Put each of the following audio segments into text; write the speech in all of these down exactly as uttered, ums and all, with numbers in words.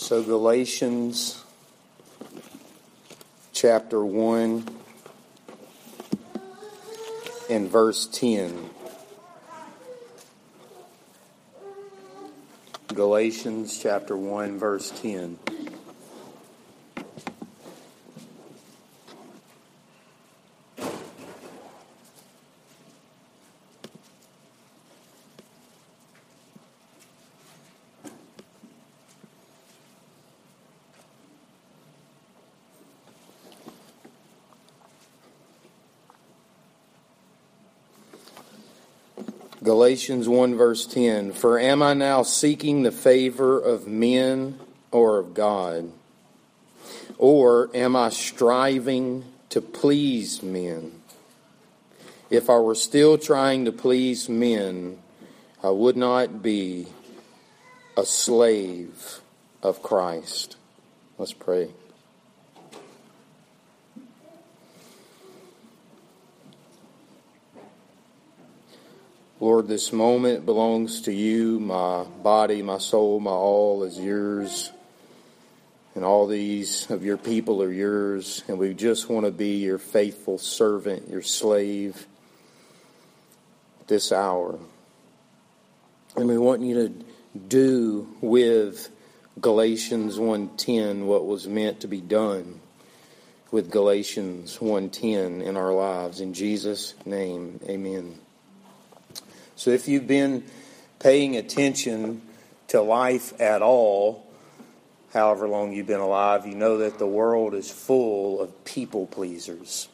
So Galatians chapter one and verse ten. Galatians chapter one verse ten. Galatians one verse ten, For am I now seeking the favor of men or of God? Or am I striving to please men? If I were still trying to please men, I would not be a slave of Christ. Let's pray. Lord, this moment belongs to you. My body, my soul, my all is yours. And all these of your people are yours. And we just want to be your faithful servant, your slave this hour. And we want you to do with Galatians one ten what was meant to be done with Galatians one ten in our lives. In Jesus' name, amen. So if you've been paying attention to life at all, however long you've been alive, you know that the world is full of people pleasers.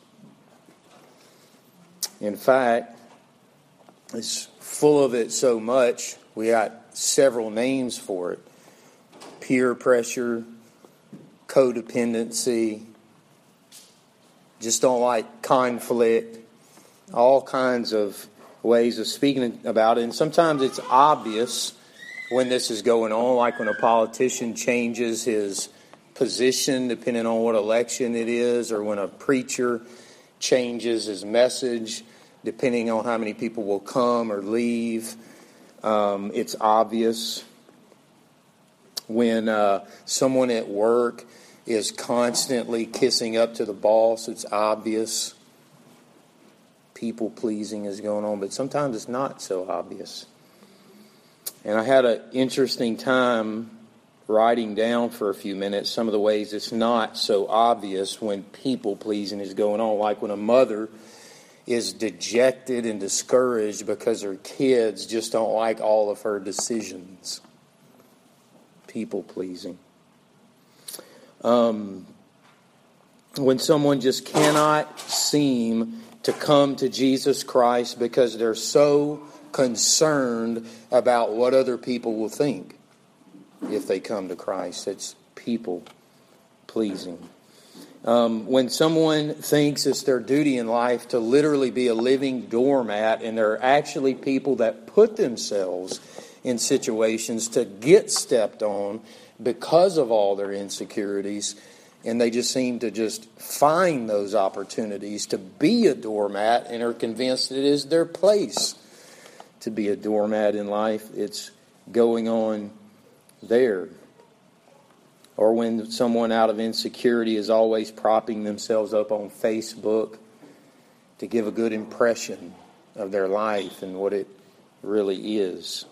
In fact, it's full of it so much, we got several names for it. Peer pressure, codependency, just don't like conflict, all kinds of ways of speaking about it. And sometimes it's obvious when this is going on, like when a politician changes his position depending on what election it is, or when a preacher changes his message depending on how many people will come or leave. Um, it's obvious when uh, someone at work is constantly kissing up to the boss. It's obvious. People pleasing is going on, but sometimes it's not so obvious. And I had an interesting time writing down for a few minutes some of the ways it's not so obvious when people pleasing is going on, like when a mother is dejected and discouraged because her kids just don't like all of her decisions. People pleasing. Um, when someone just cannot seem to come to Jesus Christ because they're so concerned about what other people will think if they come to Christ. It's people pleasing. Um, when someone thinks it's their duty in life to literally be a living doormat, and there are actually people that put themselves in situations to get stepped on because of all their insecurities, and they just seem to just find those opportunities to be a doormat and are convinced it is their place to be a doormat in life. It's going on there. Or when someone out of insecurity is always propping themselves up on Facebook to give a good impression of their life and what it really is.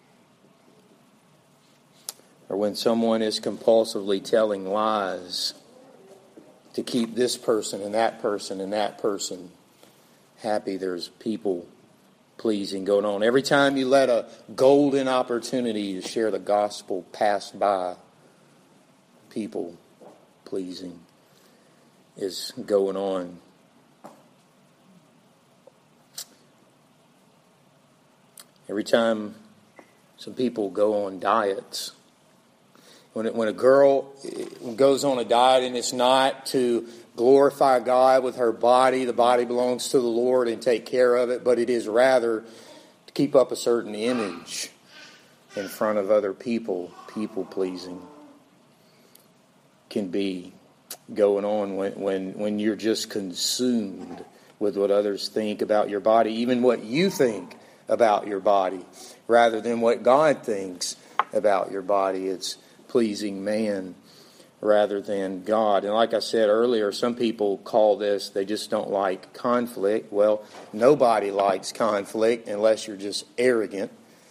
Or when someone is compulsively telling lies to keep this person and that person and that person happy. There's people pleasing going on. Every time you let a golden opportunity to share the gospel pass by, people pleasing is going on. Every time some people go on diets, When, it, when a girl goes on a diet and it's not to glorify God with her body, the body belongs to the Lord and take care of it, but it is rather to keep up a certain image in front of other people. People pleasing can be going on when, when, when you're just consumed with what others think about your body, even what you think about your body, rather than what God thinks about your body. It's pleasing man rather than God. And like I said earlier, some people call this, they just don't like conflict. Well, nobody likes conflict unless you're just arrogant.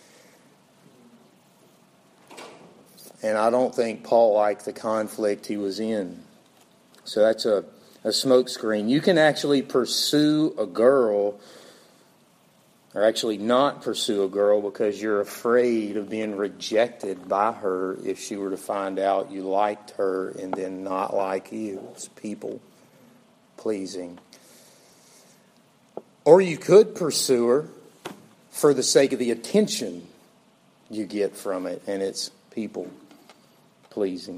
And I don't think Paul liked the conflict he was in. So that's a, a smokescreen. You can actually pursue a girl, or actually not pursue a girl, because you're afraid of being rejected by her if she were to find out you liked her and then not like you. It's people pleasing. Or you could pursue her for the sake of the attention you get from it, and it's people pleasing.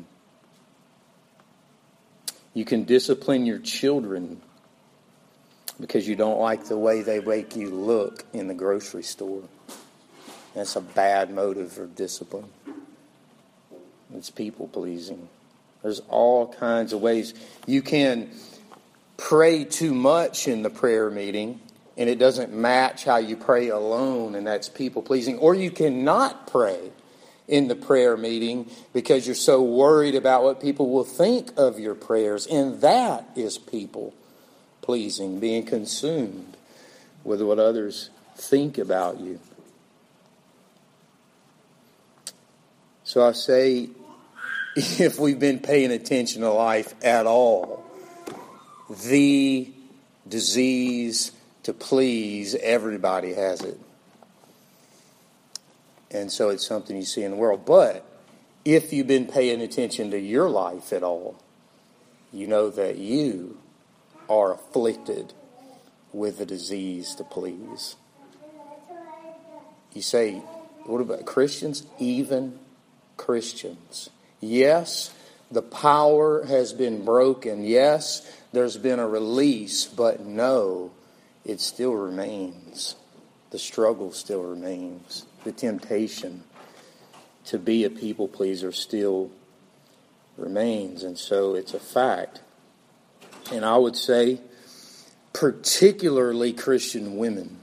You can discipline your children because you don't like the way they make you look in the grocery store. That's a bad motive for discipline. It's people pleasing. There's all kinds of ways. You can pray too much in the prayer meeting and it doesn't match how you pray alone, and that's people pleasing. Or you cannot pray in the prayer meeting because you're so worried about what people will think of your prayers, and that is people pleasing, being consumed with what others think about you. So I say, if we've been paying attention to life at all, the disease to please, everybody has it. And so it's something you see in the world. But if you've been paying attention to your life at all, you know that you are afflicted with the disease to please. You say, what about Christians? Even Christians. Yes, the power has been broken. Yes, there's been a release. But no, it still remains. The struggle still remains. The temptation to be a people pleaser still remains. And so it's a fact. And I would say, particularly Christian women.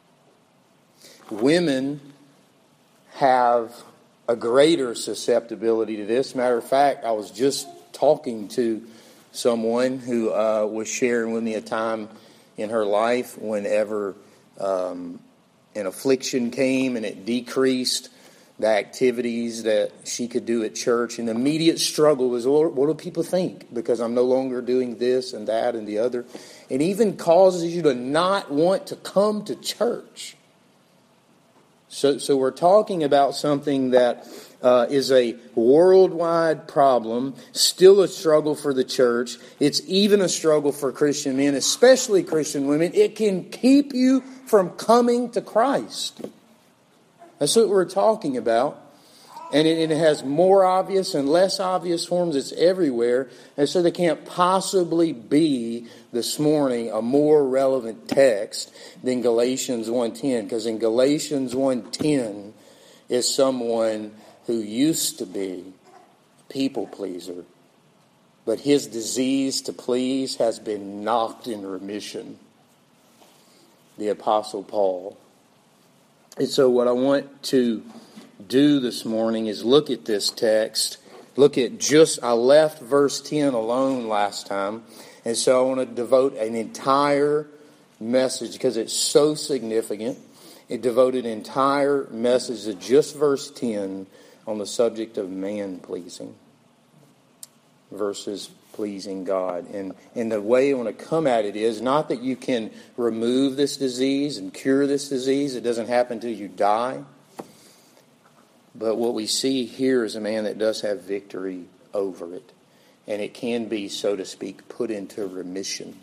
Women have a greater susceptibility to this. Matter of fact, I was just talking to someone who uh, was sharing with me a time in her life whenever um, an affliction came and it decreased the activities that she could do at church. And the immediate struggle was, well, what do people think? Because I'm no longer doing this and that and the other. It even causes you to not want to come to church. So, so we're talking about something that uh, is a worldwide problem, still a struggle for the church. It's even a struggle for Christian men, especially Christian women. It can keep you from coming to Christ. That's what we're talking about. And it, it has more obvious and less obvious forms. It's everywhere. And so there can't possibly be, this morning, a more relevant text than Galatians one ten. Because in Galatians one ten is someone who used to be a people pleaser. But his disease to please has been knocked in remission. The Apostle Paul. And so what I want to do this morning is look at this text. Look at just, I left verse ten alone last time. And so I want to devote an entire message, because it's so significant. It devoted an entire message to just verse ten on the subject of man pleasing versus pleasing God. And, and the way I want to come at it is not that you can remove this disease and cure this disease. It doesn't happen until you die. But what we see here is a man that does have victory over it. And it can be, so to speak, put into remission.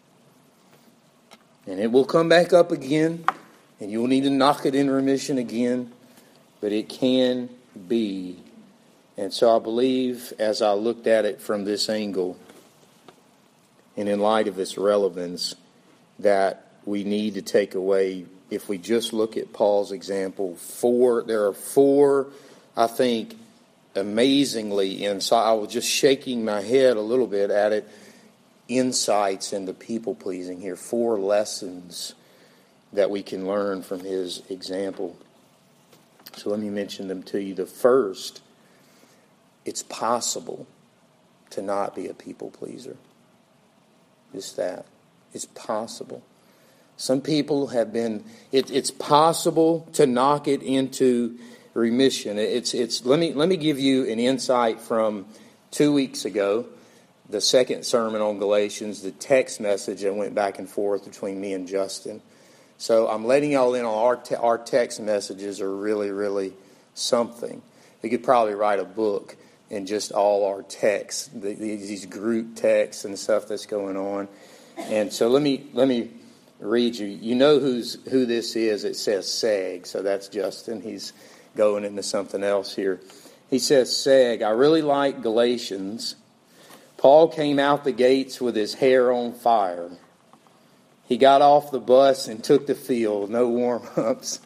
And it will come back up again. And you will need to knock it in remission again. But it can be. And so I believe, as I looked at it from this angle, and in light of its relevance, that we need to take away, if we just look at Paul's example, four, there are four, I think, amazingly insight. I was just shaking my head a little bit at it, insights into people pleasing here. Four lessons that we can learn from his example. So let me mention them to you. The first it's possible to not be a people pleaser. Just that. It's possible. Some people have been, it, it's possible to knock it into remission. It's, it's, let me, let me give you an insight from two weeks ago, the second sermon on Galatians, the text message that went back and forth between me and Justin. So I'm letting y'all in on our, te- our text messages are really, really something. We could probably write a book in just all our texts, the, these group texts and stuff that's going on. And so let me let me read you. You know who's who this is. It says Seg, so that's Justin. He's going into something else here. He says, Seg, I really like Galatians. Paul came out the gates with his hair on fire. He got off the bus and took the field. No warm-ups.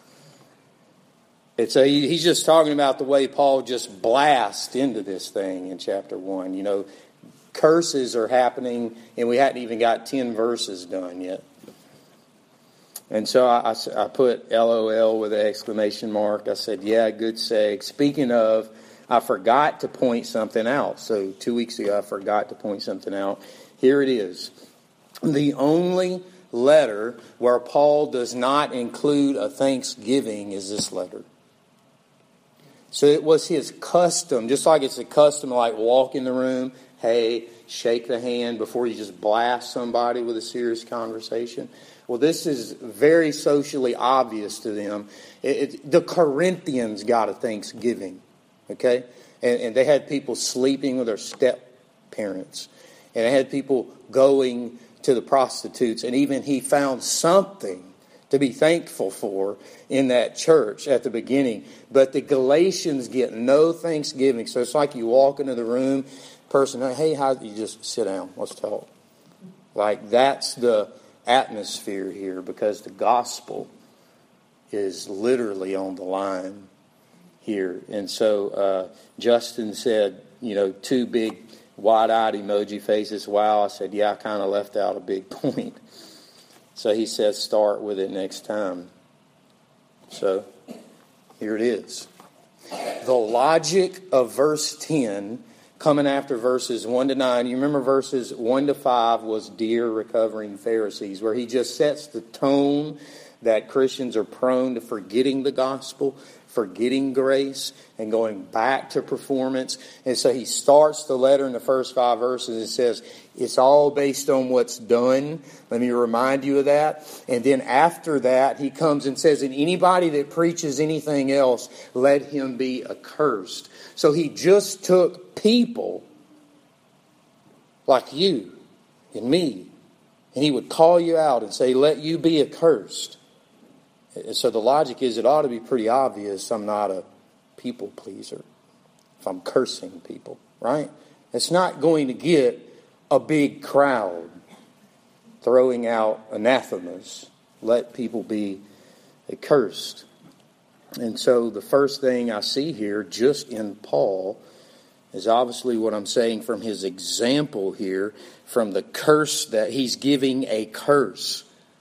It's a, he's just talking about the way Paul just blasts into this thing in chapter one. You know, curses are happening, and we hadn't even got ten verses done yet. And so I, I, I put L O L with an exclamation mark. I said, yeah, good seg. Speaking of, I forgot to point something out. So two weeks ago, I forgot to point something out. Here it is. The only letter where Paul does not include a thanksgiving is this letter. So it was his custom, just like it's a custom to like walk in the room, hey, shake the hand before you just blast somebody with a serious conversation. Well, this is very socially obvious to them. It, it, the Corinthians got a Thanksgiving, okay? And, and they had people sleeping with their step-parents. And they had people going to the prostitutes. And even he found something to be thankful for in that church at the beginning. But the Galatians get no thanksgiving. So it's like you walk into the room, person, hey, how you just sit down, let's talk. Like that's the atmosphere here because the gospel is literally on the line here. And so uh, Justin said, you know, two big wide-eyed emoji faces. Wow, I said, yeah, I kind of left out a big point. So he says, start with it next time. So here it is. The logic of verse ten coming after verses one to nine. You remember verses one to five was Dear Recovering Pharisees, where he just sets the tone that Christians are prone to forgetting the gospel, forgetting grace, and going back to performance. And so he starts the letter in the first five verses and says, it's all based on what's done. Let me remind you of that. And then after that, he comes and says, and anybody that preaches anything else, let him be accursed. So he just took people like you and me, and he would call you out and say, let you be accursed. So the logic is it ought to be pretty obvious I'm not a people pleaser if I'm cursing people, right? It's not going to get a big crowd throwing out anathemas. Let people be accursed. And so the first thing I see here just in Paul is obviously what I'm saying from his example here, from the curse that he's giving a curse.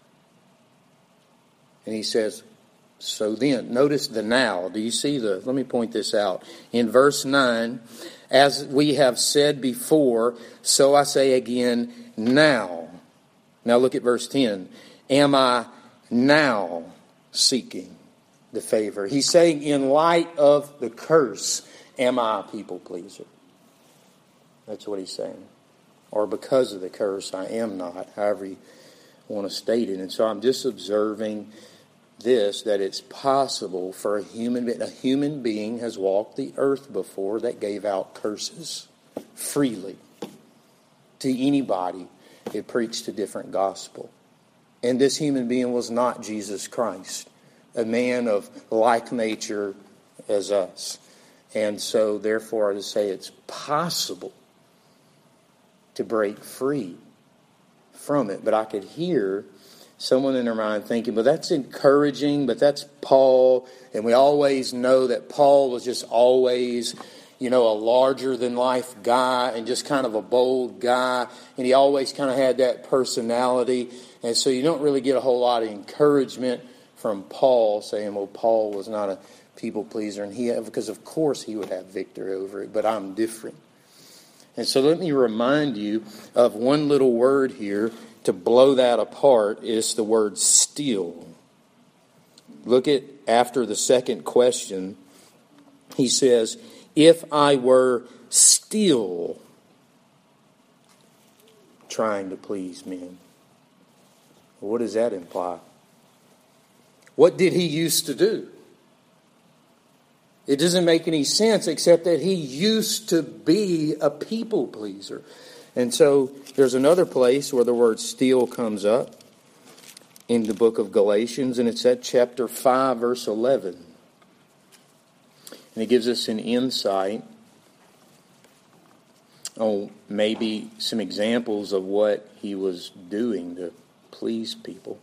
And he says, so then, notice the now. Do you see the, let me point this out. In verse nine, as we have said before, so I say again, now. Now look at verse ten. Am I now seeking the favor? He's saying in light of the curse, am I a people pleaser? That's what he's saying. Or because of the curse, I am not. However you want to state it. And so I'm just observing this, that it's possible for a human being, a human being has walked the earth before that gave out curses freely to anybody that preached a different gospel. And this human being was not Jesus Christ, a man of like nature as us. And so therefore I just say it's possible to break free from it. But I could hear someone in their mind thinking, but that's encouraging, but that's Paul. And we always know that Paul was just always, you know, a larger-than-life guy and just kind of a bold guy. And he always kind of had that personality. And so you don't really get a whole lot of encouragement from Paul saying, well, Paul was not a people pleaser, and he because of course he would have victory over it, but I'm different. And so let me remind you of one little word here to blow that apart. It's the word still. Look at after the second question. He says, if I were still trying to please men. What does that imply? What did he used to do? It doesn't make any sense except that he used to be a people pleaser. And so there's another place where the word still comes up in the book of Galatians, and it's at chapter five, verse eleven. And it gives us an insight on maybe some examples of what he was doing to please people.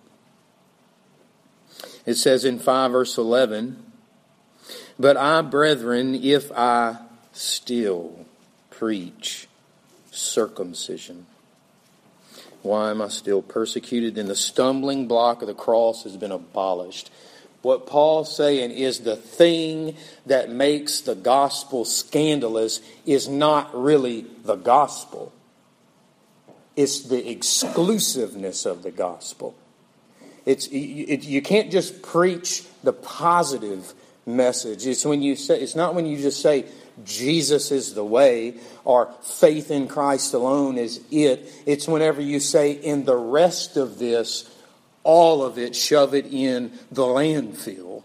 It says in five, verse eleven, but I, brethren, if I still preach circumcision, why am I still persecuted? Then the stumbling block of the cross has been abolished. What Paul's saying is the thing that makes the gospel scandalous is not really the gospel. It's the exclusiveness of the gospel. It's it, you can't just preach the positive message. It's when you say it's not when you just say Jesus is the way or faith in Christ alone is it. It's whenever you say in the rest of this, all of it, shove it in the landfill.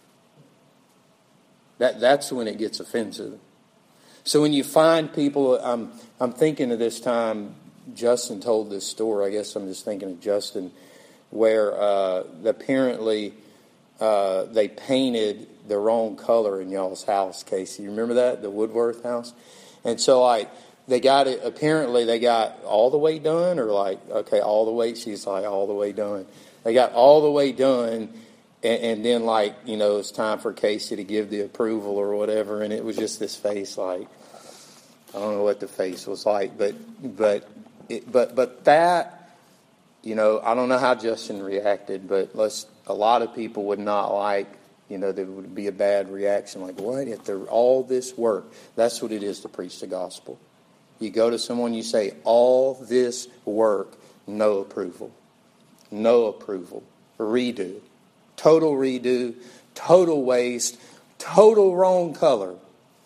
That that's when it gets offensive. So when you find people, I'm I'm thinking of this time Justin told this story. I guess I'm just thinking of Justin, where uh, apparently uh, they painted the wrong color in y'all's house, Casey. You remember that? The Woodworth house? And so like they got it, apparently they got all the way done, or like, okay, all the way, she's like, all the way done. They got all the way done, and, and then like, you know, it's time for Casey to give the approval or whatever, and it was just this face like, I don't know what the face was like, but, but, it, but, but that, you know, I don't know how Justin reacted, but let's, a lot of people would not like, you know, there would be a bad reaction, like, what? If they're all this work, that's what it is to preach the gospel. You go to someone, you say, all this work, no approval. No approval. Redo. Total redo. Total waste. Total wrong color.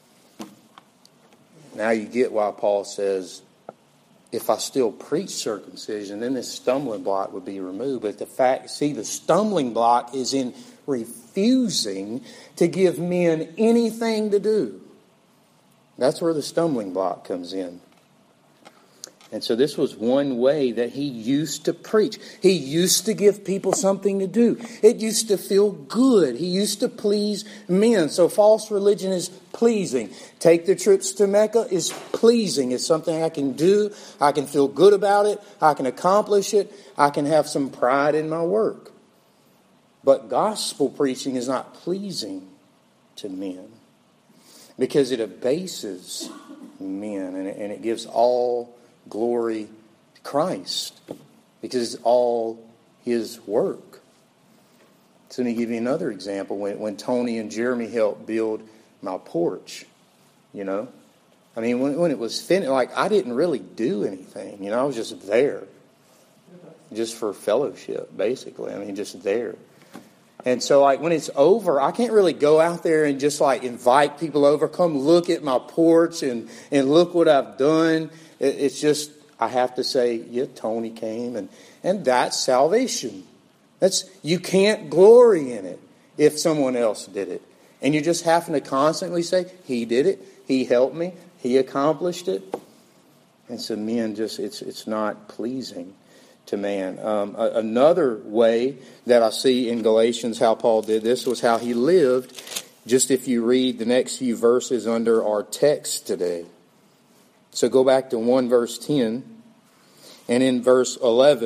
Now you get why Paul says, if I still preach circumcision, then this stumbling block would be removed. But the fact, see, the stumbling block is in refusing to give men anything to do. That's where the stumbling block comes in. And so this was one way that he used to preach. He used to give people something to do. It used to feel good. He used to please men. So false religion is pleasing. Take the trips to Mecca is pleasing. It's something I can do. I can feel good about it. I can accomplish it. I can have some pride in my work. But gospel preaching is not pleasing to men because it abases men, and it, and it gives all glory to Christ because it's all his work. So let me give you another example. When, when Tony and Jeremy helped build my porch, you know, I mean, when, when it was finished, like I didn't really do anything, you know, I was just there, just for fellowship, basically. I mean, just there. And so, like, when it's over, I can't really go out there and just, like, invite people over, come look at my porch and, and look what I've done. It, it's just, I have to say, yeah, Tony came, and, and that's salvation. That's you can't glory in it if someone else did it. And you're just having to constantly say, he did it, he helped me, he accomplished it. And so, men, just, it's it's not pleasing to man. Um, another way that I see in Galatians how Paul did this was how he lived. Just if you read the next few verses under our text today. So go back to one verse ten. And in verse eleven,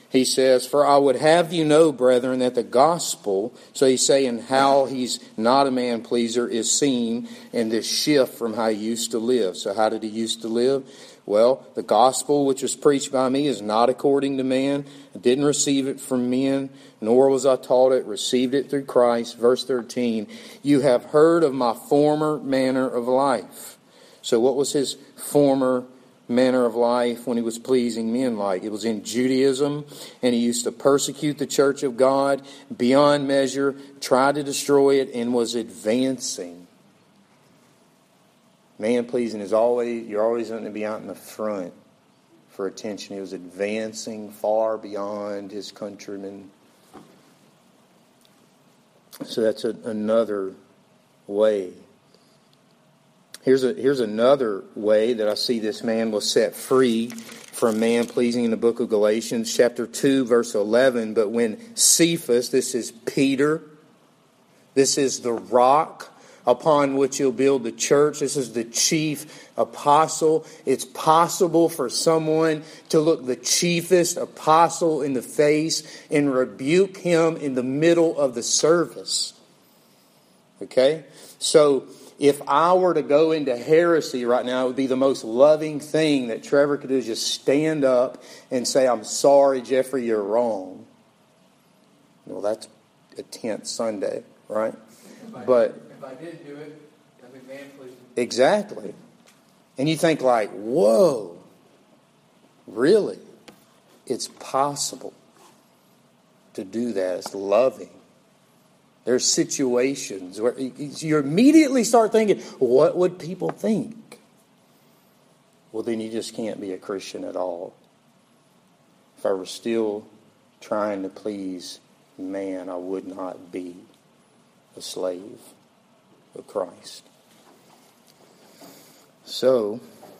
He says, "For I would have you know, brethren, that the gospel," so he's saying how he's not a man pleaser, "is seen in this shift from how he used to live." So how did he used to live? Well, the gospel which was preached by me is not according to man. I didn't receive it from men, nor was I taught it, received it through Christ. Verse thirteen, "You have heard of my former manner of life." So what was his former manner of life when he was pleasing men like? It was in Judaism, and he used to persecute the church of God beyond measure, tried to destroy it, and was advancing. Man pleasing is always, you're always going to be out in the front for attention. He was advancing far beyond his countrymen. So that's a, another way. Here's a here's another way that I see this man was set free from man pleasing in the book of Galatians, chapter two, verse eleven. "But when Cephas," this is Peter, this is the rock upon which you'll build the church. This is the chief apostle. It's possible for someone to look the chiefest apostle in the face and rebuke him in the middle of the service. Okay? So if I were to go into heresy right now, it would be the most loving thing that Trevor could do, is just stand up and say, "I'm sorry, Jeffrey, you're wrong." Well, that's a tenth Sunday, right? If but did, if I did do it, that'd be man pleasing. Exactly. And you think like, whoa, really? It's possible to do that. It's loving. There's situations where you immediately start thinking, what would people think? Well, then you just can't be a Christian at all. If I were still trying to please man, I would not be a slave of Christ. So,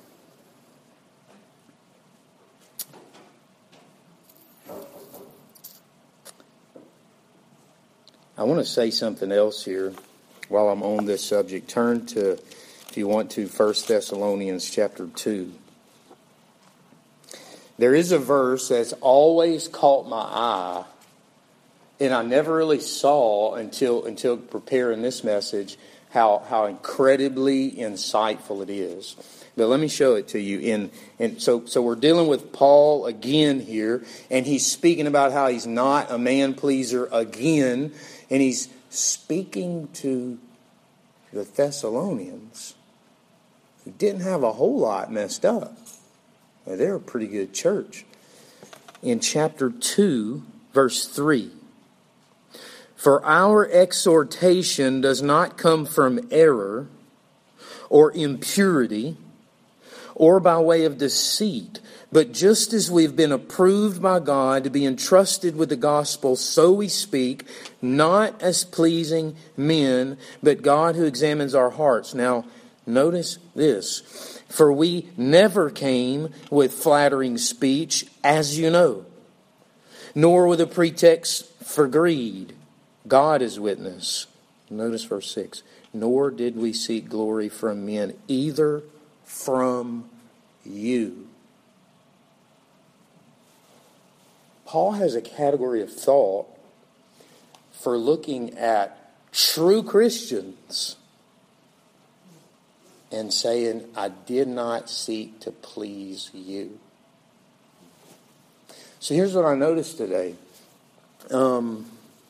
I want to say something else here while I'm on this subject. Turn to, if you want to, First Thessalonians chapter two. There is a verse that's always caught my eye, and I never really saw until until preparing this message how how incredibly insightful it is. But let me show it to you. In and so so we're dealing with Paul again here, and he's speaking about how he's not a man pleaser again, and he's speaking to the Thessalonians who didn't have a whole lot messed up. They're a pretty good church. In chapter two, verse three. "For our exhortation does not come from error or impurity or by way of deceit, but just as we've been approved by God to be entrusted with the gospel, so we speak, not as pleasing men, but God who examines our hearts." Now, notice this. "For we never came with flattering speech, as you know, nor with a pretext for greed. God is witness." Notice verse six. "Nor did we seek glory from men, either from you." Paul has a category of thought for looking at true Christians and saying, "I did not seek to please you." So here's what I noticed today. Um...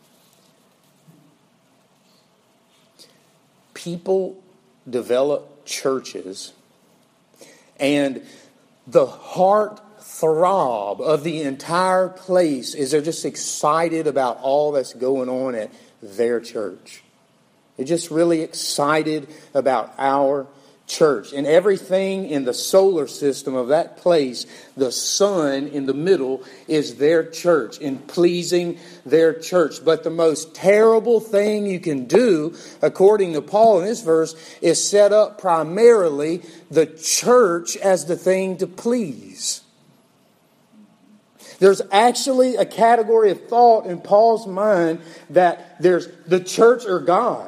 People develop churches, and the heart throb of the entire place is they're just excited about all that's going on at their church. They're just really excited about our church. And everything in the solar system of that place, the sun in the middle, is their church and pleasing their church. But the most terrible thing you can do, according to Paul in this verse, is set up primarily the church as the thing to please. There's actually a category of thought in Paul's mind that there's the church or God.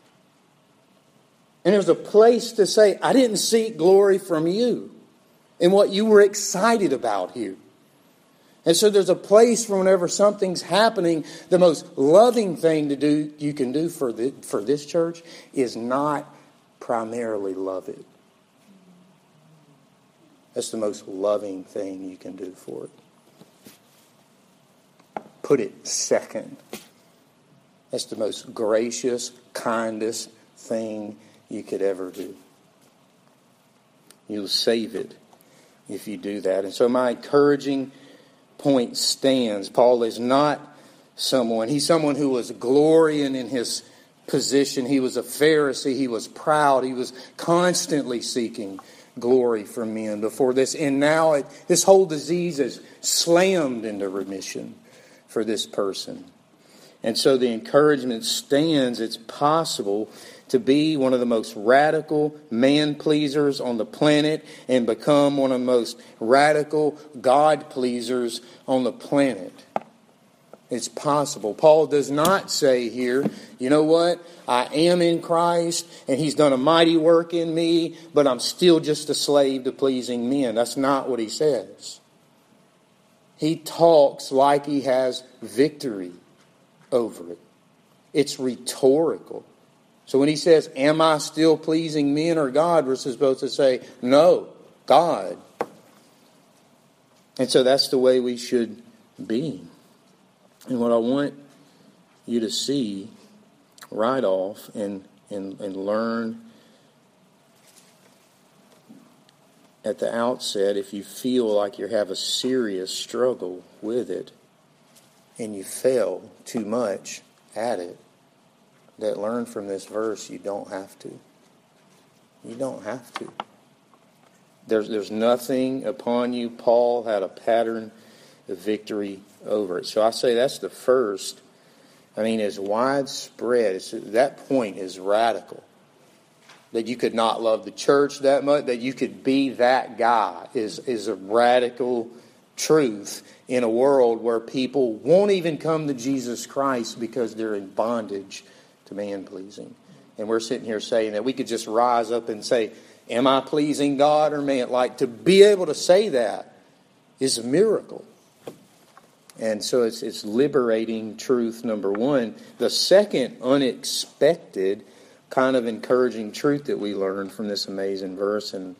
And there's a place to say, "I didn't seek glory from you," and what you were excited about here. And so there's a place for whenever something's happening, the most loving thing to do you can do for the, for this church is not primarily love it. That's the most loving thing you can do for it. Put it second. That's the most gracious, kindest thing you could ever do. You'll save it if you do that. And so my encouraging point stands. Paul is not someone, he's someone who was glorying in his position. He was a Pharisee. He was proud. He was constantly seeking glory from men before this. And now it, this whole disease is slammed into remission for this person. And so the encouragement stands. It's possible to be one of the most radical man-pleasers on the planet and become one of the most radical God-pleasers on the planet. It's possible. Paul does not say here, you know what, I am in Christ and He's done a mighty work in me, but I'm still just a slave to pleasing men. That's not what he says. He talks like he has victory over it. It's rhetorical. So when he says, am I still pleasing men or God? We're supposed to say, no, God. And so that's the way we should be. And what I want you to see right off and, and, and learn at the outset, if you feel like you have a serious struggle with it and you fail too much at it, that learn from this verse, you don't have to. You don't have to. There's, there's nothing upon you. Paul had a pattern of victory over it. So I say that's the first. I mean, it's widespread. It's, that point is radical. That you could not love the church that much, that you could be that guy is, is a radical truth in a world where people won't even come to Jesus Christ because they're in bondage to man-pleasing. And we're sitting here saying that we could just rise up and say, am I pleasing God or man? Like, to be able to say that is a miracle. And so it's, it's liberating truth, number one. The second unexpected kind of encouraging truth that we learned from this amazing verse and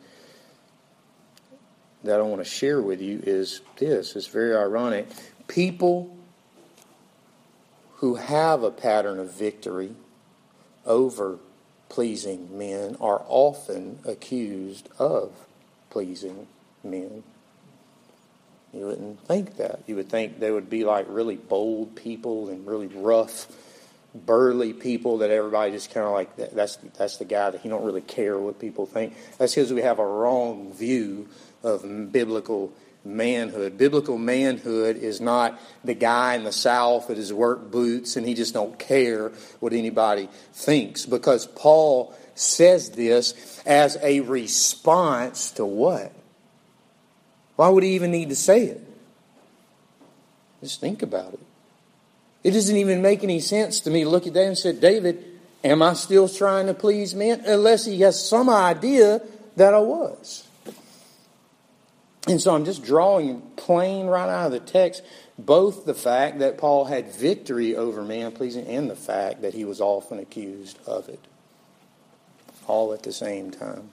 that I want to share with you is this. It's very ironic. People who have a pattern of victory over pleasing men are often accused of pleasing men. You wouldn't think that. You would think they would be like really bold people and really rough, burly people that everybody just kind of like, that's that's the guy that he don't really care what people think. That's because we have a wrong view of biblical manhood. Biblical manhood is not the guy in the South with his work boots and he just don't care what anybody thinks. Because Paul says this as a response to what? Why would he even need to say it? Just think about it. It doesn't even make any sense to me to look at that and say, David, am I still trying to please men? Unless he has some idea that I was. And so I'm just drawing plain right out of the text both the fact that Paul had victory over man-pleasing and the fact that he was often accused of it. All at the same time.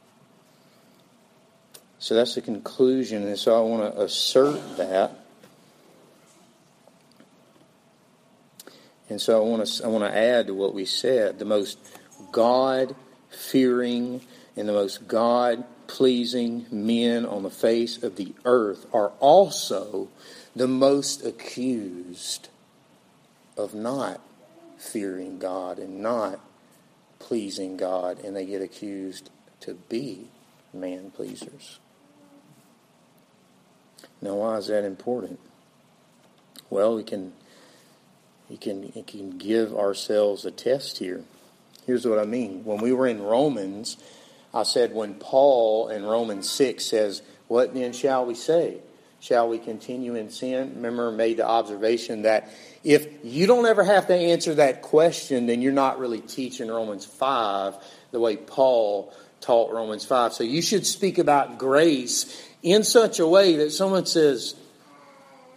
So that's the conclusion, and so I want to assert that. And so I want to I want to add to what we said. The most God-fearing and the most God-pleasing men on the face of the earth are also the most accused of not fearing God and not pleasing God, and they get accused to be man-pleasers. Now, why is that important? Well, we can, we can, we can give ourselves a test here. Here's what I mean. When we were in Romans, I said when Paul in Romans six says, what then shall we say? Shall we continue in sin? Remember, I made the observation that if you don't ever have to answer that question, then you're not really teaching Romans five the way Paul taught Romans five. So you should speak about grace in such a way that someone says,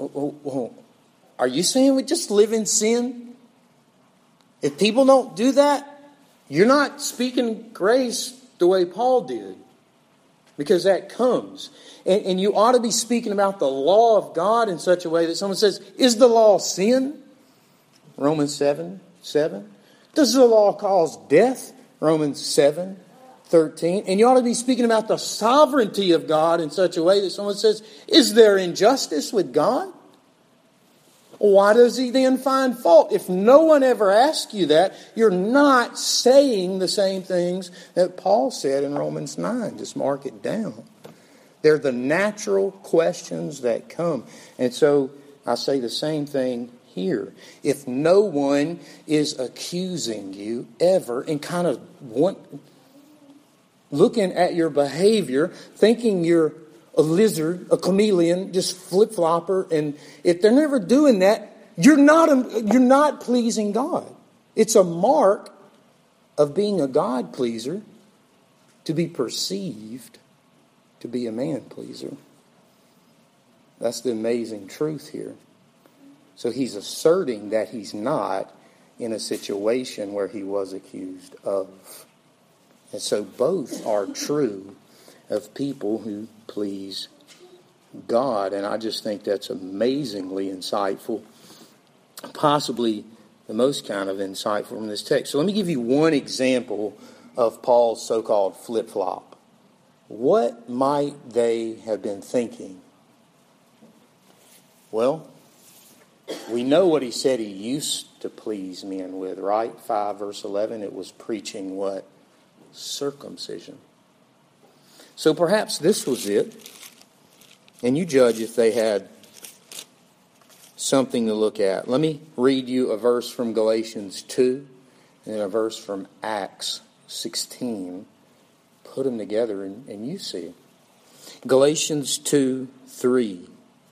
oh, oh, are you saying we just live in sin? If people don't do that, you're not speaking grace the way Paul did. Because that comes. And, and you ought to be speaking about the law of God in such a way that someone says, is the law sin? Romans seven, seven. Does the law cause death? Romans seven, thirteen. And you ought to be speaking about the sovereignty of God in such a way that someone says, is there injustice with God? Why does he then find fault? If no one ever asks you that, you're not saying the same things that Paul said in Romans nine. Just mark it down. They're the natural questions that come. And so I say the same thing here. If no one is accusing you ever and kind of want, looking at your behavior, thinking you're a lizard, a chameleon, just flip-flopper, and if they're never doing that, you're not you're not pleasing God. It's a mark of being a God pleaser to be perceived to be a man pleaser. That's the amazing truth here. So he's asserting that he's not in a situation where he was accused of. And so both are true of people who please God. And I just think that's amazingly insightful. Possibly the most kind of insightful from this text. So let me give you one example of Paul's so-called flip-flop. What might they have been thinking? Well, we know what he said he used to please men with, right? five verse eleven, it was preaching what? Circumcision. So perhaps this was it. And you judge if they had something to look at. Let me read you a verse from Galatians two and a verse from Acts sixteen. Put them together and, and you see. Galatians two, three.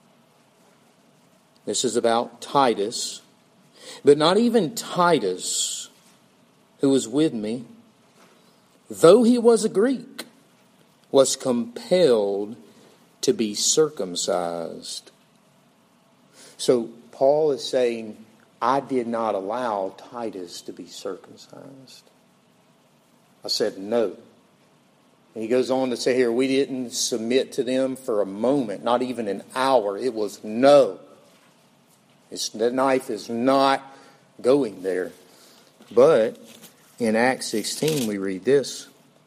This is about Titus. But not even Titus, who was with me, though he was a Greek, was compelled to be circumcised. So Paul is saying, I did not allow Titus to be circumcised. I said no. And he goes on to say here, we didn't submit to them for a moment, not even an hour. It was no. It's, the knife is not going there. But in Acts sixteen we read this.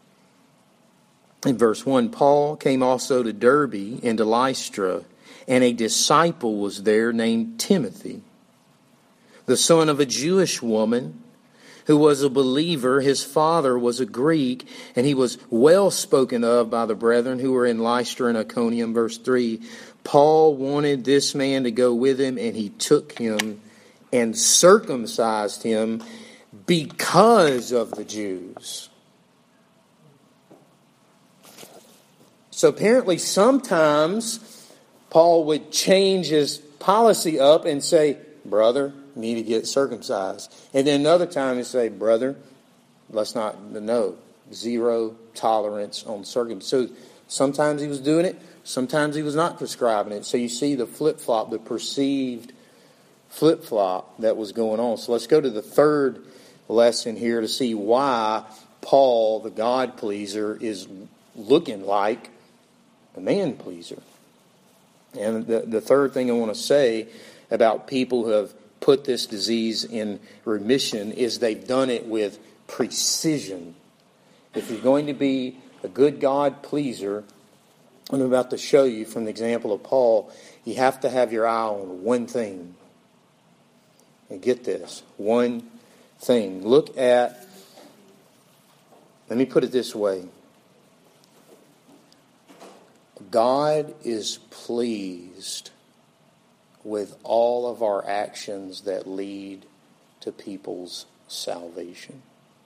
In verse one, Paul came also to Derbe and to Lystra, and a disciple was there named Timothy, the son of a Jewish woman who was a believer. His father was a Greek, and he was well spoken of by the brethren who were in Lystra and Iconium. Verse three, Paul wanted this man to go with him, and he took him and circumcised him because of the Jews. So apparently sometimes Paul would change his policy up and say, brother, you need to get circumcised. And then another time he'd say, brother, let's not, no, zero tolerance on circumcision. So sometimes he was doing it, sometimes he was not prescribing it. So you see the flip-flop, the perceived flip-flop that was going on. So let's go to the third lesson here to see why Paul, the God pleaser, is looking like a man pleaser. And the, the third thing I want to say about people who have put this disease in remission is they've done it with precision. If you're going to be a good God pleaser, I'm about to show you from the example of Paul, you have to have your eye on one thing. And get this, one thing. Look at, let me put it this way. God is pleased with all of our actions that lead to people's salvation.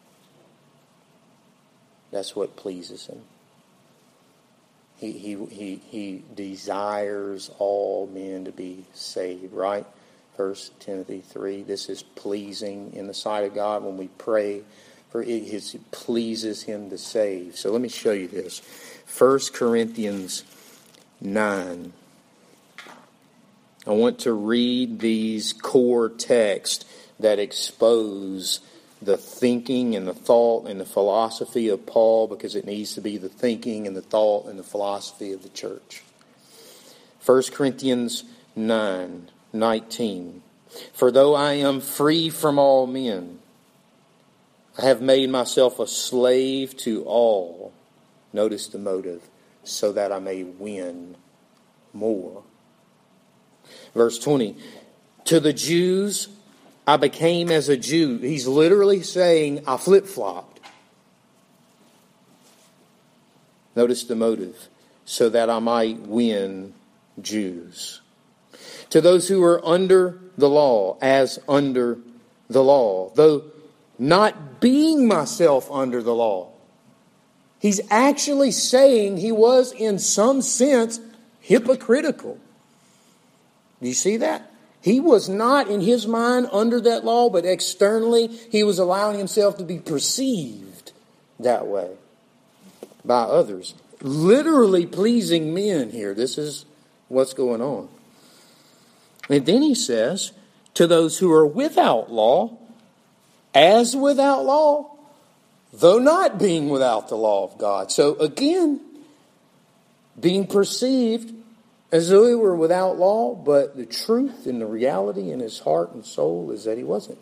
That's what pleases him. He, he, he, he desires all men to be saved, right? First Timothy three, this is pleasing in the sight of God when we pray, for it, it pleases him to save. So let me show you this. First Corinthians nine. I want to read these core texts that expose the thinking and the thought and the philosophy of Paul, because it needs to be the thinking and the thought and the philosophy of the church. First Corinthians nine nineteen. For though I am free from all men, I have made myself a slave to all. Notice the motive. So that I may win more. Verse twenty. To the Jews, I became as a Jew. He's literally saying, I flip-flopped. Notice the motive. So that I might win Jews. To those who are under the law, as under the law, though not being myself under the law. He's actually saying he was, in some sense, hypocritical. Do you see that? He was not, in his mind, under that law, but externally, he was allowing himself to be perceived that way by others. Literally pleasing men here. This is what's going on. And then he says, to those who are without law, as without law, though not being without the law of God. So again, being perceived as though he were without law, but the truth and the reality in his heart and soul is that he wasn't.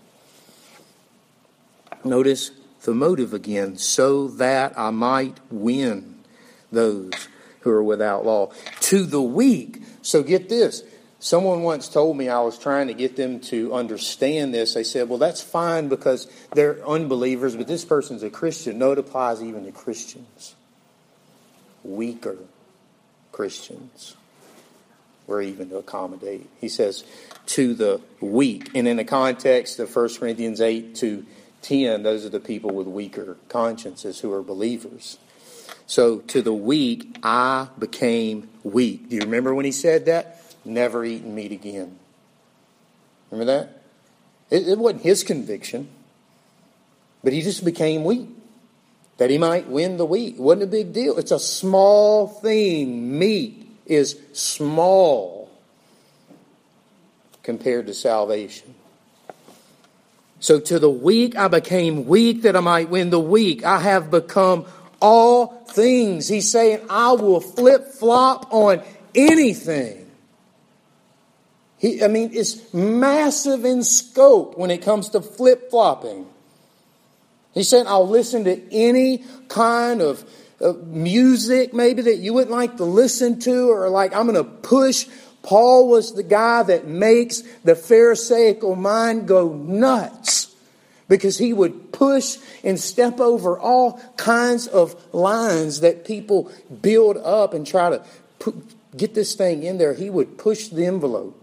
Notice the motive again, so that I might win those who are without law. To the weak. So get this. Someone once told me, I was trying to get them to understand this. They said, well, that's fine because they're unbelievers, but this person's a Christian. No, it applies even to Christians. Weaker Christians. We're even to accommodate. He says, to the weak. And in the context of First Corinthians eight to ten, those are the people with weaker consciences who are believers. So, to the weak, I became weak. Do you remember when he said that? Never eaten meat again. Remember that? It, it wasn't his conviction. But he just became weak. That he might win the weak. It wasn't a big deal. It's a small thing. Meat is small compared to salvation. So to the weak I became weak that I might win the weak. I have become all things. He's saying I will flip-flop on anything. He, I mean, it's massive in scope when it comes to flip-flopping. He said, I'll listen to any kind of, of music maybe that you wouldn't like to listen to, or like I'm going to push. Paul was the guy that makes the Pharisaical mind go nuts because he would push and step over all kinds of lines that people build up and try to put, get this thing in there. He would push the envelope.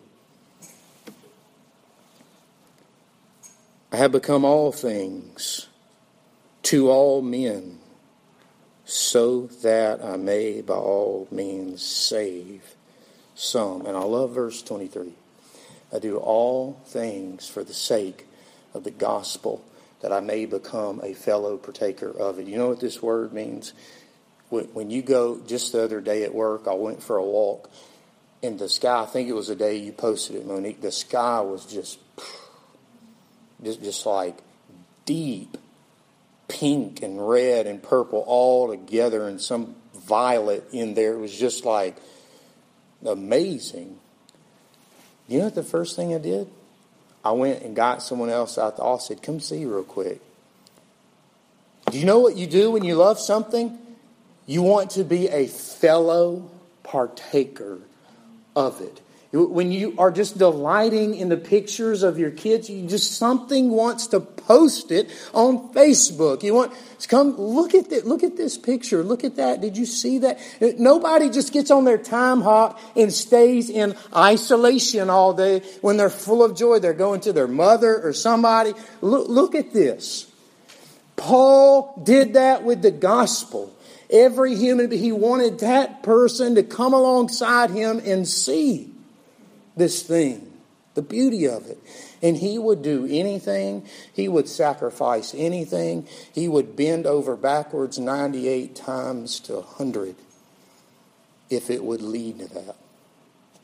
I have become all things to all men, so that I may by all means save some. And I love verse twenty-three. I do all things for the sake of the gospel, that I may become a fellow partaker of it. You know what this word means? When you go, just the other day at work, I went for a walk, and the sky, I think it was the day you posted it, Monique, the sky was just... Just, just like deep pink and red and purple all together, and some violet in there. It was just like amazing. You know what the first thing I did? I went and got someone else out the office. Said, come see real quick. Do you know what you do when you love something? You want to be a fellow partaker of it. When you are just delighting in the pictures of your kids, you just something wants to post it on Facebook. You want to come look at that. Look at this picture. Look at that. Did you see that? Nobody just gets on their time hop and stays in isolation all day when they're full of joy. They're going to their mother or somebody. Look, look at this. Paul did that with the gospel. Every human being, he wanted that person to come alongside him and see this thing, the beauty of it. And he would do anything. He would sacrifice anything. He would bend over backwards ninety-eight times to one hundred if it would lead to that.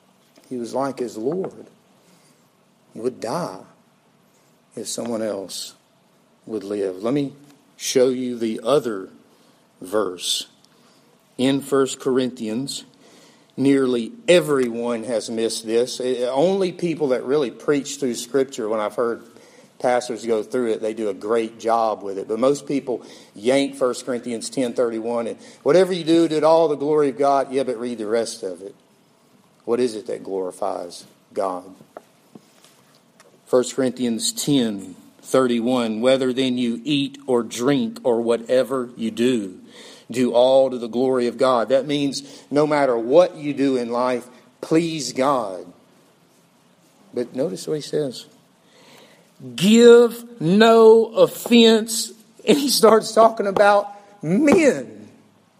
He was like his Lord. He would die if someone else would live. Let me show you the other verse. In First Corinthians, nearly everyone has missed this. Only people that really preach through Scripture, when I've heard pastors go through it, they do a great job with it. But most people yank First Corinthians ten thirty-one and whatever you do, do it all the glory of God. Yeah, but read the rest of it. What is it that glorifies God? First Corinthians ten thirty-one, whether then you eat or drink or whatever you do, do all to the glory of God. That means no matter what you do in life, please God. But notice what he says. Give no offense. And he starts talking about men.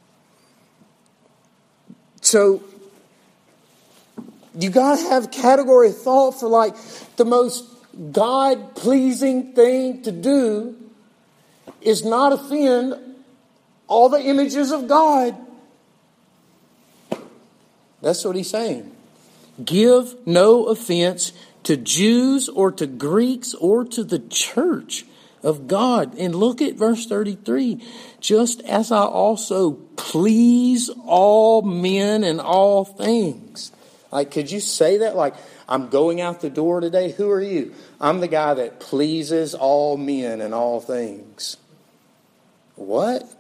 So you got to have category of thought for like the most God-pleasing thing to do is not offend all the images of God. That's what he's saying. Give no offense to Jews or to Greeks or to the church of God. And look at verse thirty-three. Just as I also please all men in all things. Like, could you say that? Like, I'm going out the door today. Who are you? I'm the guy that pleases all men in all things. What?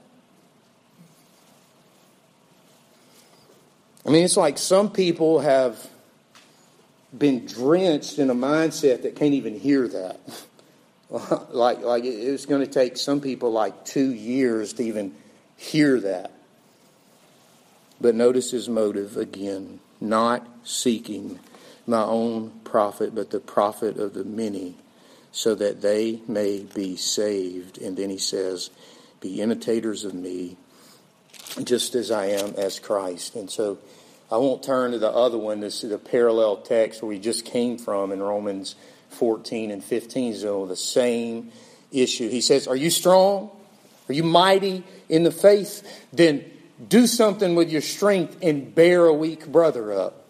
I mean, it's like some people have been drenched in a mindset that can't even hear that. like, like it's going to take some people like two years to even hear that. But notice his motive again. Not seeking my own profit, but the profit of the many, so that they may be saved. And then he says, be imitators of me, just as I am as Christ. And so I won't turn to the other one. This is the parallel text where we just came from in Romans fourteen and fifteen. So the same issue. He says, are you strong? Are you mighty in the faith? Then do something with your strength and bear a weak brother up.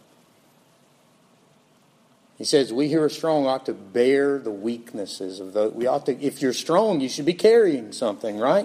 He says, we who are strong ought to bear the weaknesses of those. We ought to, if you're strong, you should be carrying something, right?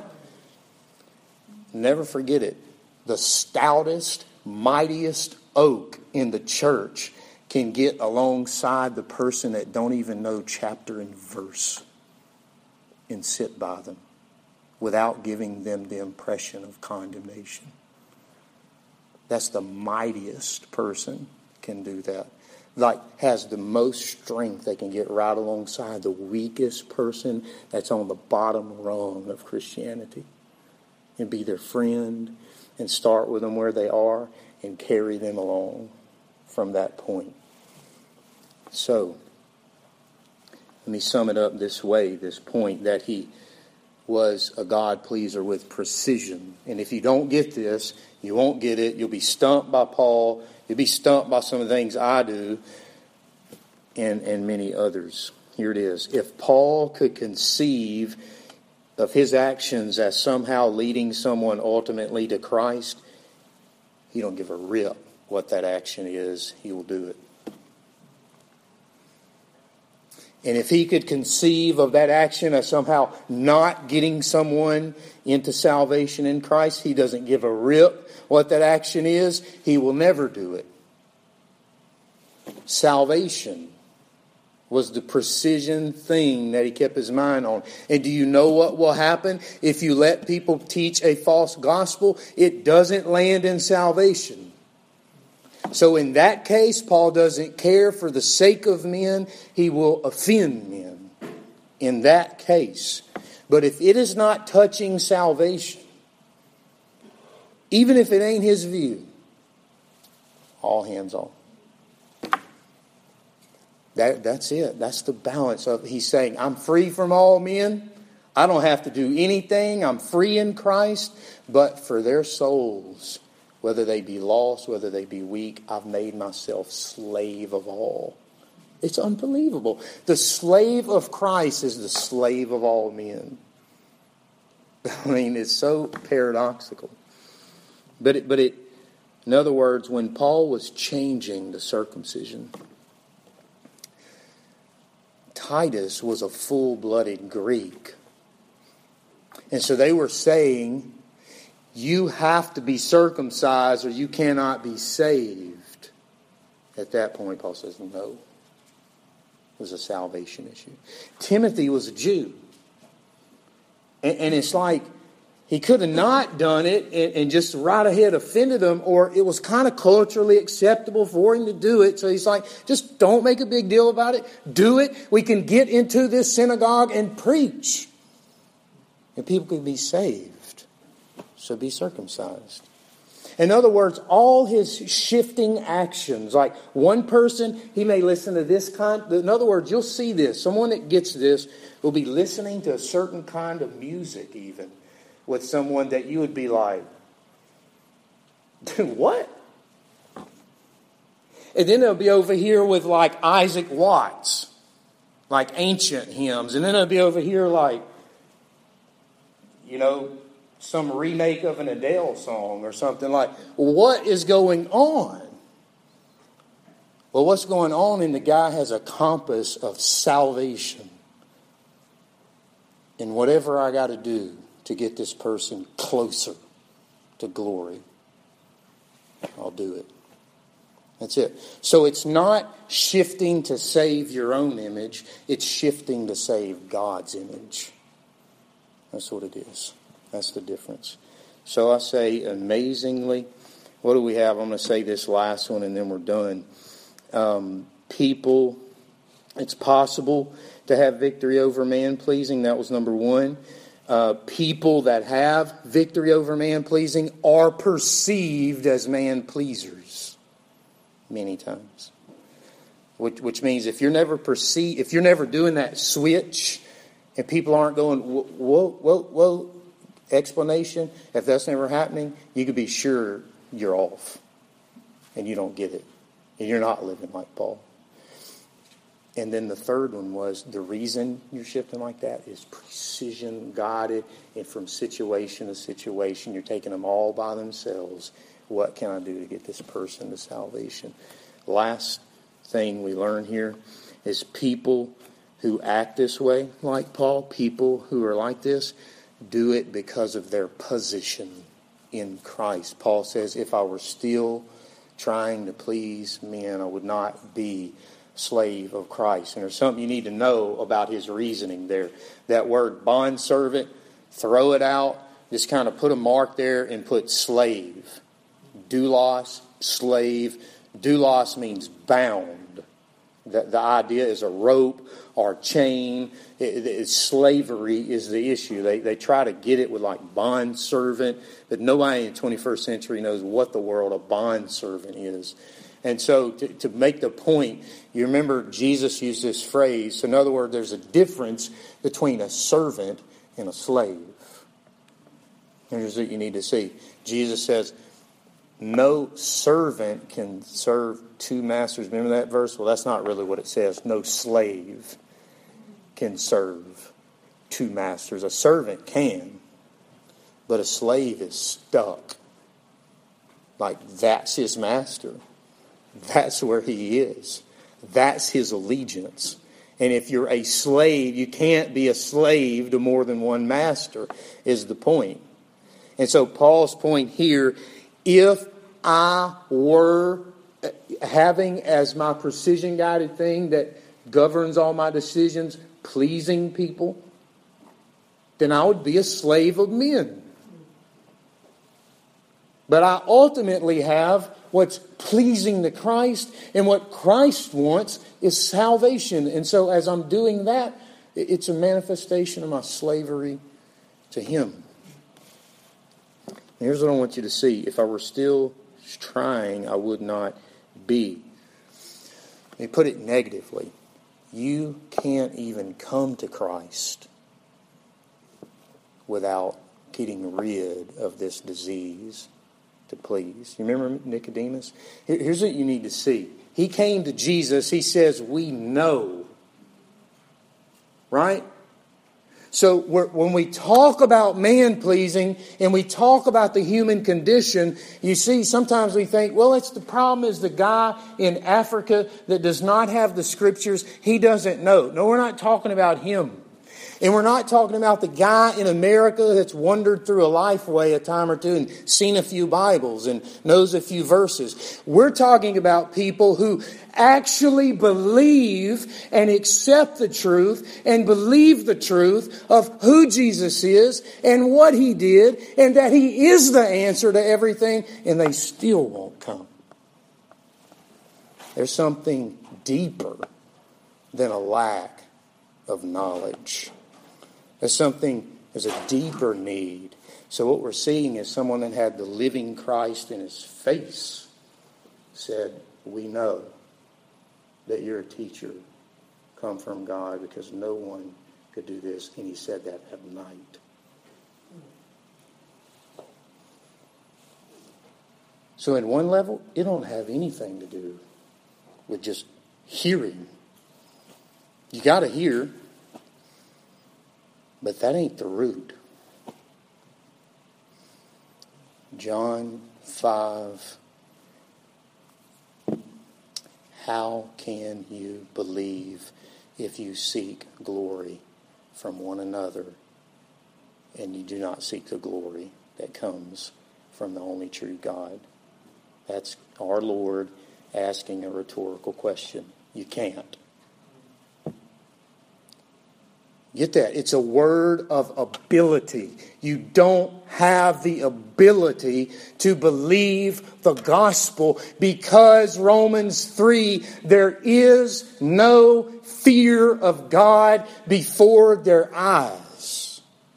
Never forget it. The stoutest, mightiest oak in the church can get alongside the person that don't even know chapter and verse and sit by them without giving them the impression of condemnation. That's the mightiest person can do that. Like, has the most strength. They can get right alongside the weakest person that's on the bottom rung of Christianity and be their friend and start with them where they are and carry them along from that point. So, let me sum it up this way, this point, that he was a God pleaser with precision. And if you don't get this, you won't get it. You'll be stumped by Paul. You'll be stumped by some of the things I do and, and many others. Here it is. If Paul could conceive of his actions as somehow leading someone ultimately to Christ, he don't give a rip what that action is. He will do it. And if he could conceive of that action as somehow not getting someone into salvation in Christ, he doesn't give a rip what that action is. He will never do it. Salvation was the precision thing that he kept his mind on. And do you know what will happen if you let people teach a false gospel? It doesn't land in salvation. So in that case, Paul doesn't care for the sake of men. He will offend men in that case. But if it is not touching salvation, even if it ain't his view, all hands on. That, that's it. That's the balance of, he's saying, I'm free from all men. I don't have to do anything. I'm free in Christ. But for their souls, whether they be lost, whether they be weak, I've made myself slave of all. It's unbelievable. The slave of Christ is the slave of all men. I mean, it's so paradoxical. But it, but it In other words, when Paul was changing the circumcision, Titus was a full-blooded Greek. And so they were saying, you have to be circumcised or you cannot be saved. At that point, Paul says, no. It was a salvation issue. Timothy was a Jew. And, and it's like, he could have not done it and, and just right ahead offended them, or it was kind of culturally acceptable for him to do it. So he's like, just don't make a big deal about it. Do it. We can get into this synagogue and preach. And people can be saved. So be circumcised. In other words, all his shifting actions, like one person, he may listen to this kind. In other words, you'll see this. Someone that gets this will be listening to a certain kind of music even with someone that you would be like, what? And then they'll be over here with like Isaac Watts, like ancient hymns. And then they'll be over here like, you know, some remake of an Adele song or something like, what is going on? Well, what's going on in the guy has a compass of salvation. And whatever I got to do to get this person closer to glory, I'll do it. That's it. So it's not shifting to save your own image. It's shifting to save God's image. That's what it is. That's the difference. So I say amazingly, what do we have? I'm going to say this last one and then we're done. Um, people, it's possible to have victory over man-pleasing. That was number one. Uh, people that have victory over man-pleasing are perceived as man-pleasers many times. Which, which means if you're never perceived, if you're never doing that switch and people aren't going, whoa, whoa, whoa, whoa, explanation, if that's never happening, you can be sure you're off and you don't get it. And you're not living like Paul. And then the third one was the reason you're shifting like that is precision guided, and from situation to situation, you're taking them all by themselves. What can I do to get this person to salvation? Last thing we learn here is people who act this way, like Paul, people who are like this, do it because of their position in Christ. Paul says, if I were still trying to please men, I would not be slave of Christ. And there's something you need to know about his reasoning there. That word bondservant, throw it out. Just kind of put a mark there and put slave. Doulos, slave. Doulos means bound. The, the idea is a rope or chain. It, it, slavery is the issue. They they try to get it with like bond servant, but nobody in the twenty-first century knows what the world a bond servant is. And so to, to make the point, you remember Jesus used this phrase. So in other words, there's a difference between a servant and a slave. Here's what you need to see. Jesus says, no servant can serve two masters. Remember that verse? Well, that's not really what it says. No slave can serve two masters. A servant can, but a slave is stuck. Like that's his master. That's where he is. That's his allegiance. And if you're a slave, you can't be a slave to more than one master, is the point. And so Paul's point here, if I were having as my precision-guided thing that governs all my decisions, pleasing people, then I would be a slave of men. But I ultimately have what's pleasing to Christ, and what Christ wants is salvation. And so as I'm doing that, it's a manifestation of my slavery to Him. And here's what I want you to see. If I were still trying, I would not be. Let me put it negatively. You can't even come to Christ without getting rid of this disease to please. You remember Nicodemus? Here's what you need to see. He came to Jesus. He says, we know. Right? So we're, when we talk about man-pleasing and we talk about the human condition, you see, sometimes we think, well, it's the problem is the guy in Africa that does not have the Scriptures, he doesn't know. No, we're not talking about him. And we're not talking about the guy in America that's wandered through a Lifeway a time or two and seen a few Bibles and knows a few verses. We're talking about people who actually believe and accept the truth and believe the truth of who Jesus is and what He did and that He is the answer to everything, and they still won't come. There's something deeper than a lack of knowledge. There's something, there's a deeper need. So what we're seeing is someone that had the living Christ in his face said, we know that you're a teacher come from God because no one could do this. And he said that at night. So in one level, it don't have anything to do with just hearing. You got to hear. But that ain't the root. John five. How can you believe if you seek glory from one another and you do not seek the glory that comes from the only true God? That's our Lord asking a rhetorical question. You can't. Get that? It's a word of ability. You don't have the ability to believe the gospel because Romans three, there is no fear of God before their eyes.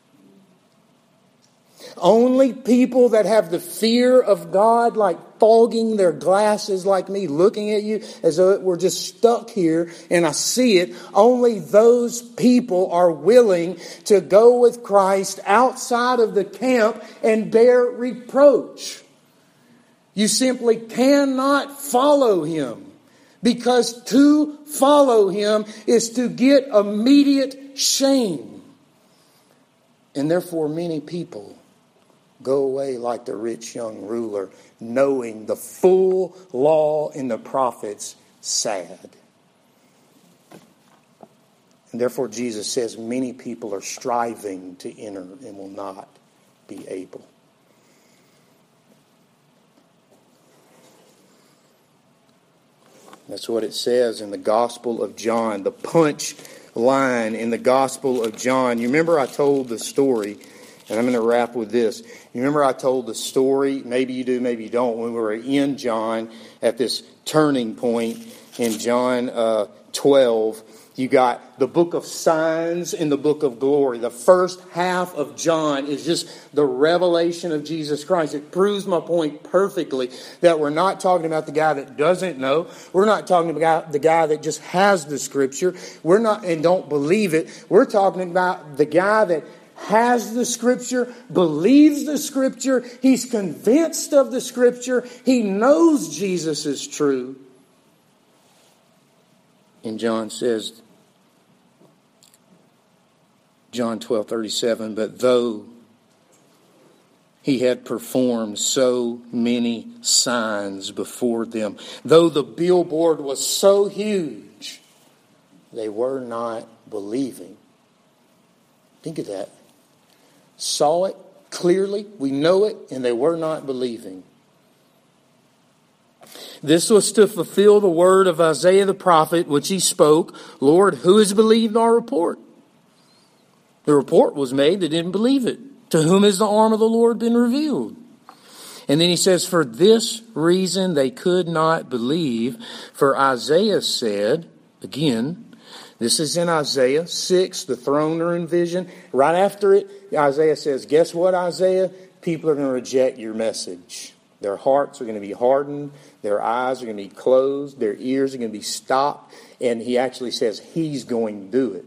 Only people that have the fear of God, like fogging their glasses like me, looking at you as though we're just stuck here and I see it, only those people are willing to go with Christ outside of the camp and bear reproach. You simply cannot follow Him, because to follow Him is to get immediate shame. And therefore many people go away like the rich young ruler, knowing the full law and the prophets, sad. And therefore Jesus says many people are striving to enter and will not be able. That's what it says in the Gospel of John, the punch line in the Gospel of John. You remember I told the story, and I'm going to wrap with this. You remember I told the story, maybe you do, maybe you don't, when we were in John at this turning point in John uh, twelve. You got the book of signs and the book of glory. The first half of John is just the revelation of Jesus Christ. It proves my point perfectly that we're not talking about the guy that doesn't know. We're not talking about the guy that just has the Scripture. We're not and don't believe it. We're talking about the guy that has the Scripture, believes the Scripture, he's convinced of the Scripture, he knows Jesus is true. And John says, John twelve thirty-seven, but though he had performed so many signs before them, though the billboard was so huge, they were not believing. Think of that. Saw it clearly, we know it, and they were not believing. This was to fulfill the word of Isaiah the prophet, which he spoke, Lord, who has believed our report? The report was made, they didn't believe it. To whom has the arm of the Lord been revealed? And then he says, for this reason they could not believe. For Isaiah said, again, this is in Isaiah six, the throne room vision. Right after it, Isaiah says, guess what, Isaiah? People are going to reject your message. Their hearts are going to be hardened. Their eyes are going to be closed. Their ears are going to be stopped. And he actually says he's going to do it.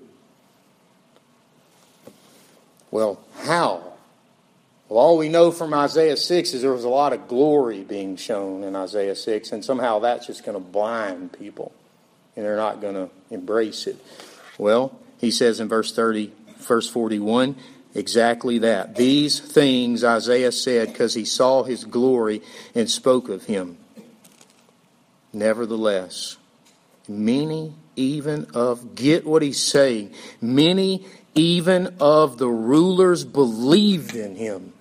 Well, how? Well, all we know from Isaiah six is there was a lot of glory being shown in Isaiah six, and somehow that's just going to blind people, and they're not going to embrace it. Well, he says in verse thirty, verse forty-one, exactly that. These things Isaiah said because he saw his glory and spoke of him. Nevertheless, many even of, get what he's saying, many even of the rulers believed in him,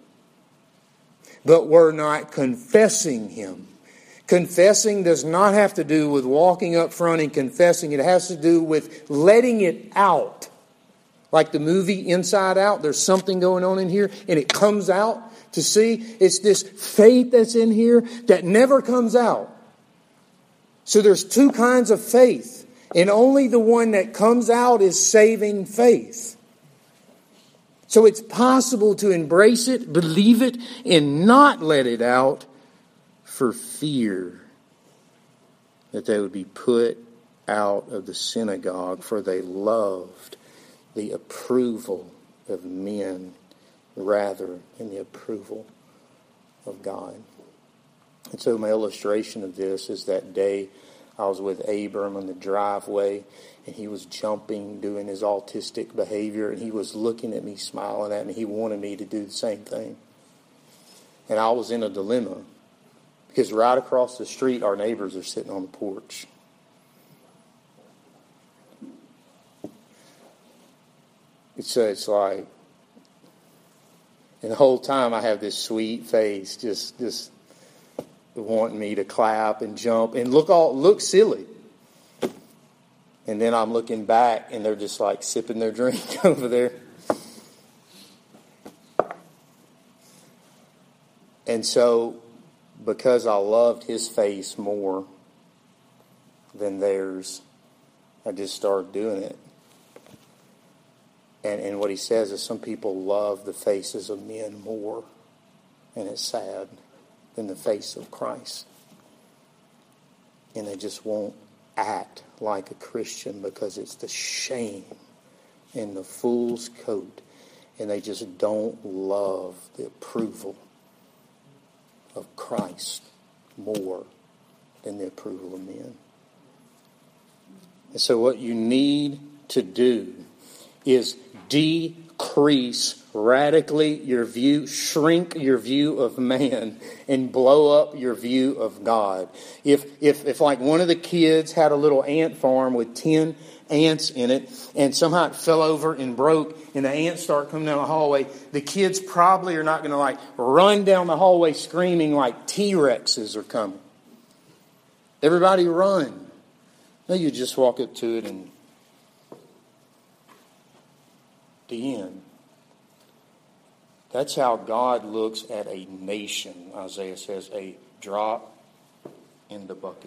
but were not confessing him. Confessing does not have to do with walking up front and confessing. It has to do with letting it out. Like the movie Inside Out, there's something going on in here and it comes out to see. It's this faith that's in here that never comes out. So there's two kinds of faith. And only the one that comes out is saving faith. So it's possible to embrace it, believe it, and not let it out for fear that they would be put out of the synagogue, for they loved the approval of men rather than the approval of God. And so my illustration of this is that day I was with Abram in the driveway, and he was jumping, doing his autistic behavior, and he was looking at me, smiling at me. He wanted me to do the same thing. And I was in a dilemma, because right across the street, our neighbors are sitting on the porch. It's, uh, it's like, and the whole time I have this sweet face, just, just wanting me to clap and jump and look all look silly. And then I'm looking back, and they're just like sipping their drink over there. And so, because I loved his face more than theirs, I just started doing it. And, and what he says is some people love the faces of men more, and it's sad, than the face of Christ. And they just won't act like a Christian because it's the shame and the fool's coat. And they just don't love the approval of Christ more than the approval of men. And so what you need to do is decrease radically your view, shrink your view of man, and blow up your view of God. If, if, if like one of the kids had a little ant farm with ten ants in it, and somehow it fell over and broke, and the ants start coming down the hallway, the kids probably are not going to like run down the hallway screaming like T-Rexes are coming. Everybody run. No, you just walk up to it and the end. That's how God looks at a nation. Isaiah says, a drop in the bucket.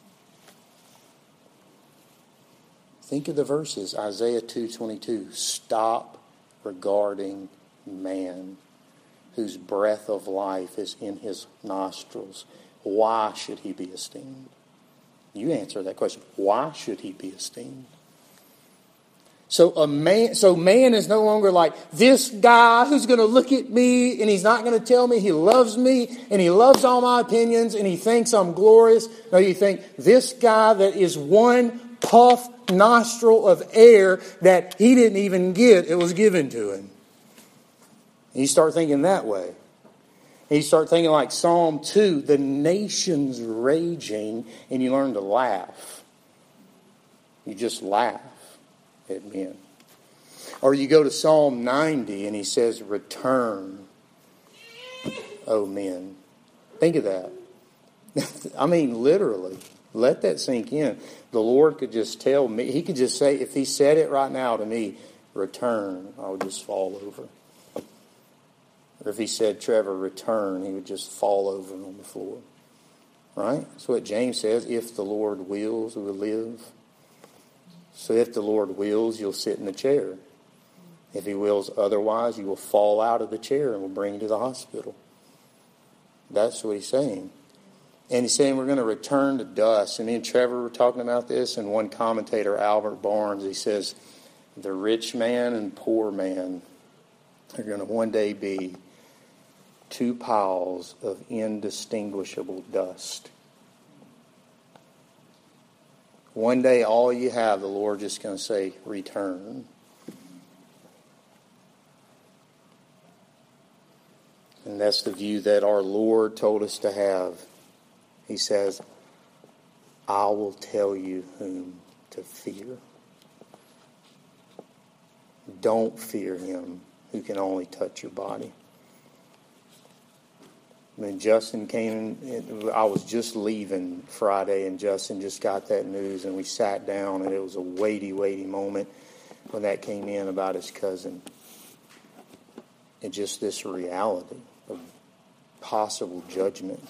Think of the verses. Isaiah two twenty-two. Stop regarding man, whose breath of life is in his nostrils. Why should he be esteemed? You answer that question. Why should he be esteemed? So a man, so man is no longer like this guy who's going to look at me and he's not going to tell me he loves me and he loves all my opinions and he thinks I'm glorious. No, you think this guy that is one puff nostril of air that he didn't even get, it was given to him. And you start thinking that way. And you start thinking like Psalm two, the nation's raging, and you learn to laugh. You just laugh at men. Or you go to Psalm ninety and he says, return, O men. Think of that. I mean, literally. Let that sink in. The Lord could just tell me, he could just say, if he said it right now to me, return, I would just fall over. Or if he said, Trevor, return, he would just fall over on the floor. Right? That's what James says, if the Lord wills, we will live. So if the Lord wills, you'll sit in the chair. If he wills otherwise, you will fall out of the chair and we'll bring you to the hospital. That's what he's saying. And he's saying we're going to return to dust. And me and Trevor were talking about this, and one commentator, Albert Barnes, he says, the rich man and poor man are going to one day be two piles of indistinguishable dust. One day, all you have, the Lord just going to say, return. And that's the view that our Lord told us to have. He says, I will tell you whom to fear. Don't fear him who can only touch your body. When Justin came, I was just leaving Friday, and Justin just got that news, and we sat down, and it was a weighty, weighty moment when that came in about his cousin. And just this reality of possible judgment.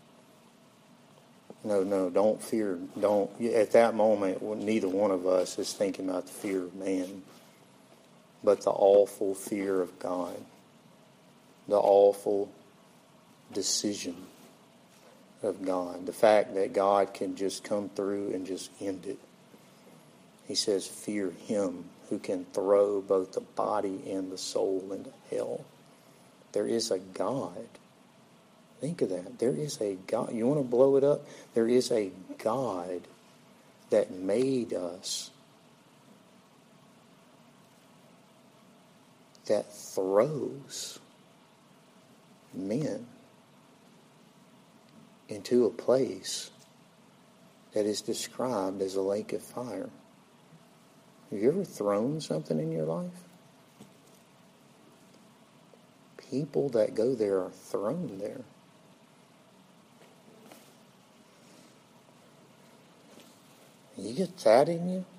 No, no, don't fear. Don't. At that moment, neither one of us is thinking about the fear of man, but the awful fear of God. The awful decision of God. The fact that God can just come through and just end it. He says, fear him who can throw both the body and the soul into hell. There is a God. Think of that. There is a God. You want to blow it up? There is a God that made us, that throws men into a place that is described as a lake of fire. Have you ever thrown something in your life? People that go there are thrown there. You get that in you,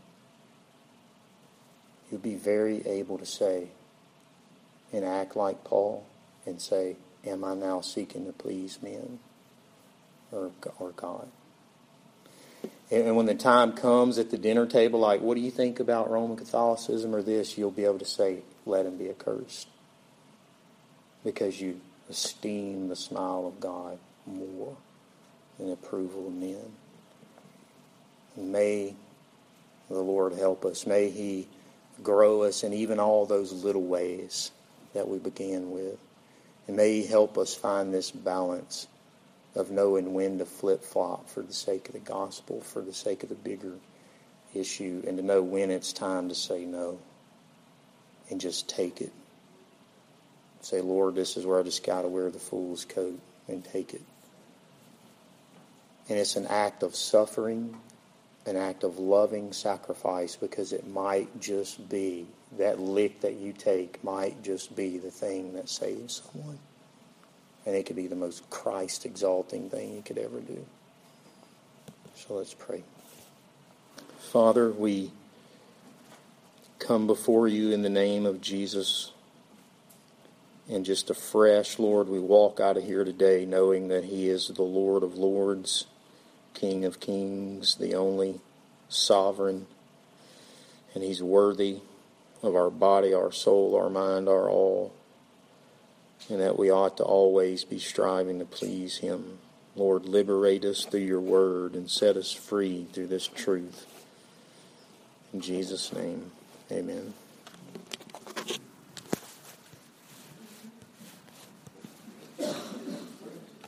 you'll be very able to say and act like Paul and say, am I now seeking to please men or, or God? And when the time comes at the dinner table, like, what do you think about Roman Catholicism or this? You'll be able to say, let him be accursed. Because you esteem the smile of God more than approval of men. And may the Lord help us. May he grow us in even all those little ways that we began with. And may he help us find this balance of knowing when to flip-flop for the sake of the gospel, for the sake of the bigger issue, and to know when it's time to say no and just take it. Say, Lord, this is where I just got to wear the fool's coat and take it. And it's an act of suffering, an act of loving sacrifice, because it might just be, that lick that you take might just be the thing that saves someone. And it could be the most Christ-exalting thing you could ever do. So let's pray. Father, we come before you in the name of Jesus. And just afresh, Lord, we walk out of here today knowing that he is the Lord of lords, King of kings, the only sovereign. And he's worthy of our body, our soul, our mind, our all. And that we ought to always be striving to please him. Lord, liberate us through your word and set us free through this truth. In Jesus' name, amen.